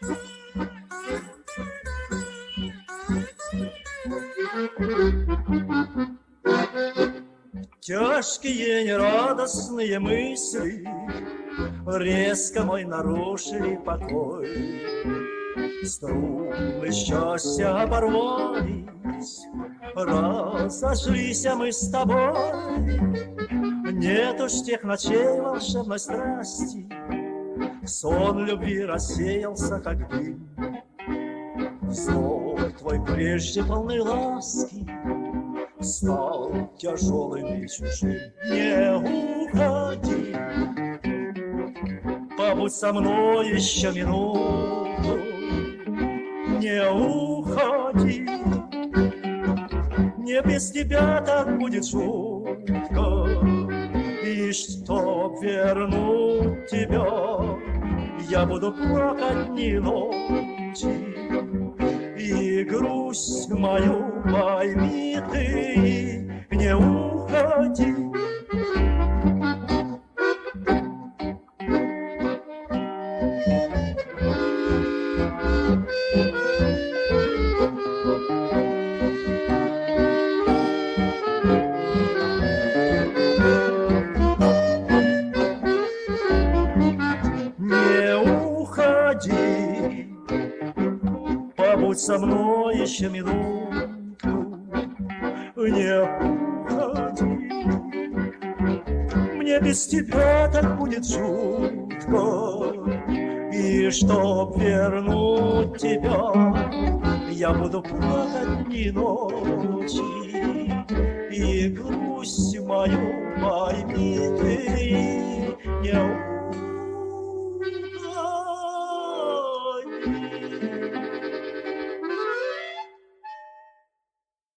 Тяжкие нерадостные мысли резко мой нарушили покой. Струны счастья оборвались, разошлись мы с тобой. Нет уж тех ночей волшебной страсти, сон любви рассеялся, как дым. Вздох твой прежде полный ласки стал тяжелым и чужим. Не уходи, побудь со мной еще минуту. Не уходи, мне без тебя так будет жутко. И чтоб вернуть тебя, я буду плакать дни и ночи. И грусть мою пойми ты, не уходи. Не уходи, побудь со мной еще минуту. Не уходи, мне без тебя так будет жутко. И чтоб вернуть тебя, я буду плакать дни и ночи. И грусть мою пойми ты, не уходи.